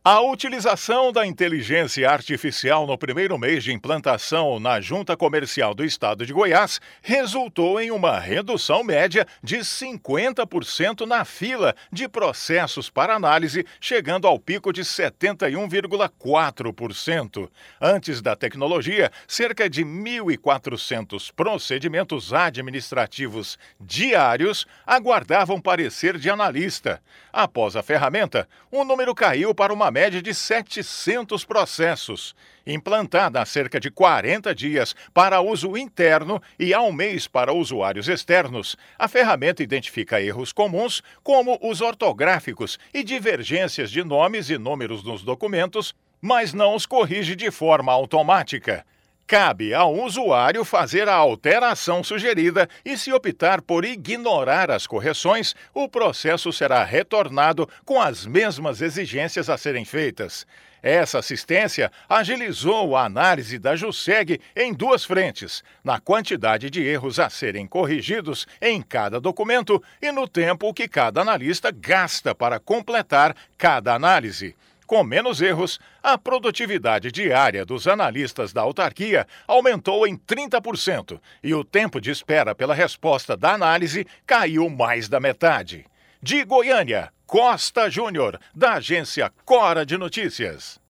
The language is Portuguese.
A utilização da inteligência artificial no primeiro mês de implantação na Junta Comercial do Estado de Goiás resultou em uma redução média de 50% na fila de processos para análise, chegando ao pico de 71,4%. Antes da tecnologia, cerca de 1.400 procedimentos administrativos diários aguardavam parecer de analista. Após a ferramenta, o número caiu para uma média de 700 processos. Implantada há cerca de 40 dias para uso interno e há um mês para usuários externos, a ferramenta identifica erros comuns, como os ortográficos e divergências de nomes e números nos documentos, mas não os corrige de forma automática. Cabe ao usuário fazer a alteração sugerida e, se optar por ignorar as correções, o processo será retornado com as mesmas exigências a serem feitas. Essa assistência agilizou a análise da JUSEG em duas frentes: na quantidade de erros a serem corrigidos em cada documento e no tempo que cada analista gasta para completar cada análise. Com menos erros, a produtividade diária dos analistas da autarquia aumentou em 30% e o tempo de espera pela resposta da análise caiu mais da metade. De Goiânia, Costa Júnior, da agência Cora de Notícias.